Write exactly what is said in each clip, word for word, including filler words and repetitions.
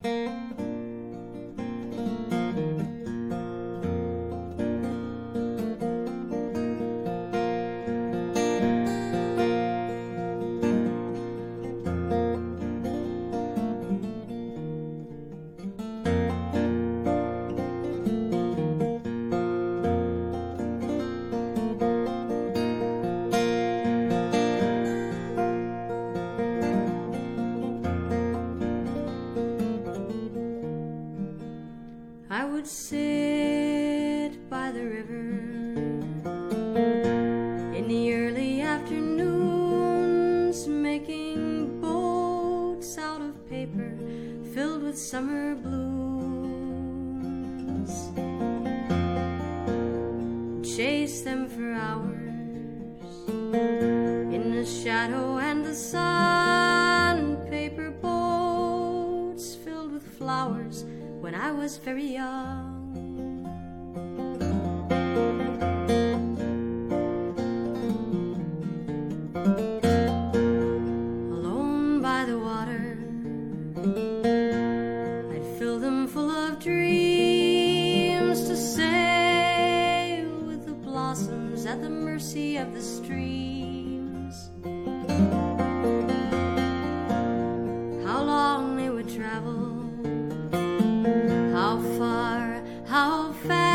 I would sit by the river in the early afternoons, making boats out of paper filled with summer blues. Chase them for hours in the shadow and the sun, paper boats filled with flowers when I was very young. Alone by the water, I'd fill them full of dreams to sail with the blossoms at the mercy of the streams. How long they would travel, how far, how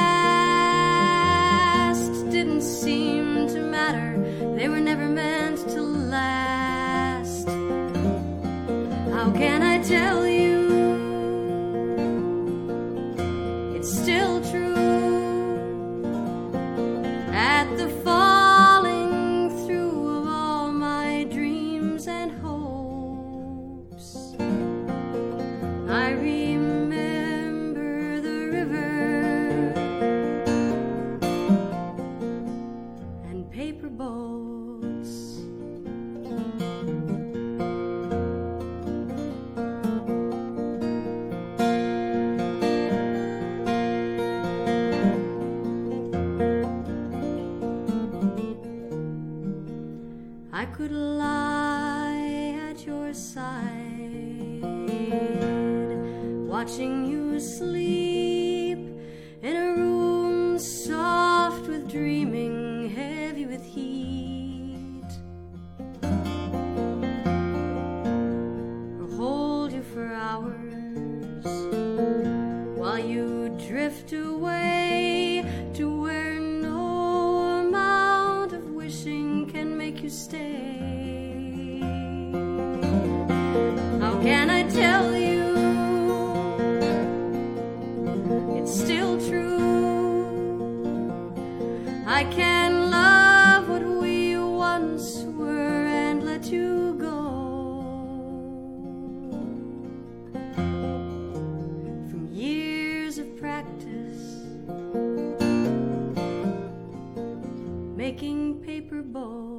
fast, didn't seem to matter. They were never meant to last. How can I tell you? It's still true. At the falling through of all my dreams and hopes, I remember the river and paper boats. I could lie at your side, watching you sleep in a room soft with dreaming, heavy with heat, or hold you for hours while you drift away to where no amount of wishing can make you stay. How can I tell you? It's still true. I can love what we once were and let you go. From years of practice making paper boats.